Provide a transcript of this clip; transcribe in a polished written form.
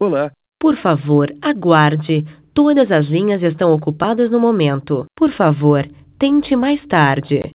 Olá, Por favor, aguarde. Todas as linhas estão ocupadas no momento. Por favor, tente mais tarde.